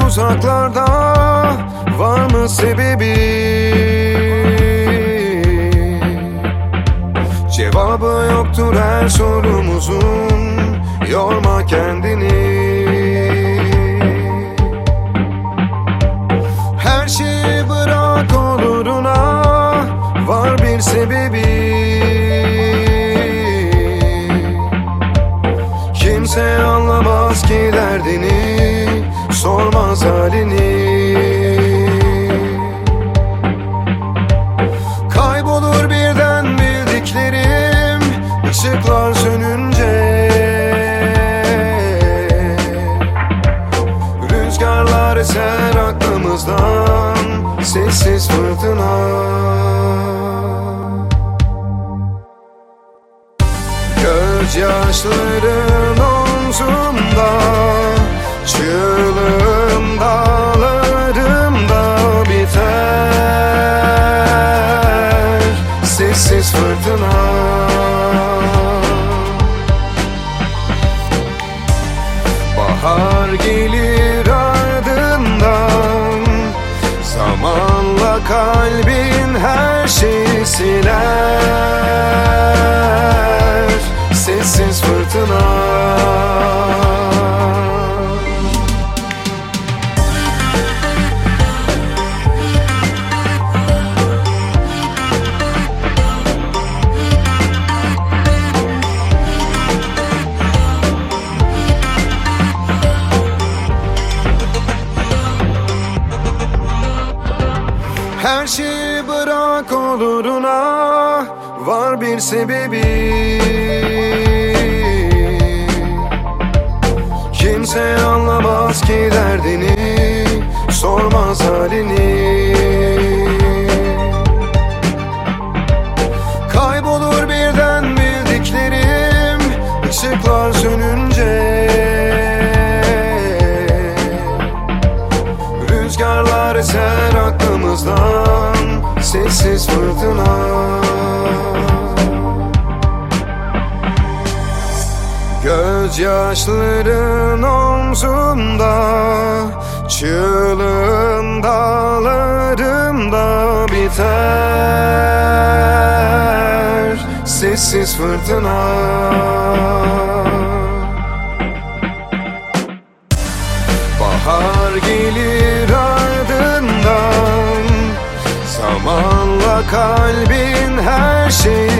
uzaklarda, var mı sebebi? Cevabı yoktur her sorumuzun, yorma kendini. Her şeyi bırak oluruna, var bir sebebi. Kimse anlamaz ki derdini, sormaz halini. Kaybolur birden bildiklerim, ışıklar sönünce. Rüzgarlar eser aklımızdan, sessiz fırtına. Gözyaşların omzumda, çığlığım dağlarımda biter, sessiz fırtına. Bahar gelir ardından, zamanla kalbin her şeyi siler, sessiz fırtına. Her şeyi bırak oluruna, var bir sebebi. Kimse anlamaz ki derdini, sormaz halini. Kaybolur birden bildiklerim, ışıklar sönünce. Rüzgarlar eser aklımızdan, sessiz fırtına. Gözyaşların omzumda, çığlığım dağlarımda biter, sessiz fırtına. Bahar gelir ardından, zamanla kalbin her şeyi